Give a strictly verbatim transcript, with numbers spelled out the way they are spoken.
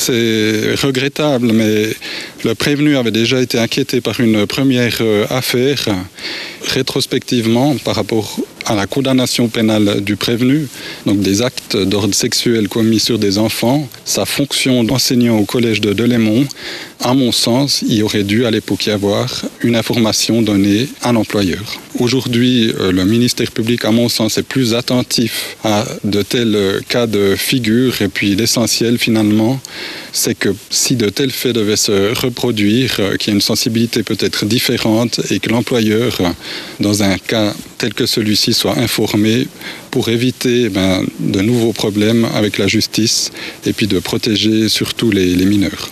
c'est regrettable, mais le prévenu avait déjà été inquiété par une première affaire. Rétrospectivement, par rapport à la condamnation pénale du prévenu, donc des actes d'ordre sexuel commis sur des enfants, sa fonction d'enseignant au collège de Delémont, à mon sens, il aurait dû à l'époque y avoir une information donnée à l'employeur. Aujourd'hui, le ministère public, à mon sens, est plus attentif à de tels cas de figure. Et puis l'essentiel, finalement, c'est que si de tels faits devaient se reproduire, qu'il y ait une sensibilité peut-être différente et que l'employeur, dans un cas tel que celui-ci, soit informé pour éviter ben, de nouveaux problèmes avec la justice et puis de protéger surtout les, les mineurs.